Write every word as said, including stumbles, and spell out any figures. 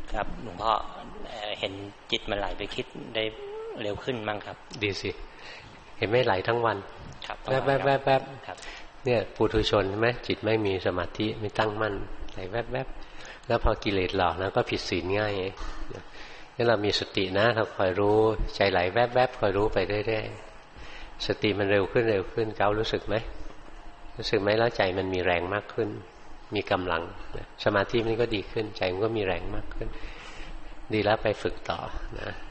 ครับหลวงพ่อเห็นจิตมันไหลไปคิดได้เร็วขึ้นมั้งครับดีสิเห็นไม่ไหลทั้งวันครับแวบแวบแวบแวบเนี่ยปุถุชนใช่ไหมจิตไม่มีสมาธิไม่ตั้งมั่นไหลแวบแวบแล้วพอกิเลสหลอกแล้วก็ผิดศีลง่ายนี่เรามีสตินะเราคอยรู้ใจไหลแวบแวบคอยรู้ไปเรื่อยๆสติมันเร็วขึ้นเร็วขึ้นเก้ารู้สึกไหมรู้สึกไหมแล้วใจมันมีแรงมากขึ้นมีกำลังสมาธิมันก็ดีขึ้นใจมันก็มีแรงมากขึ้นดีแล้วไปฝึกต่อนะ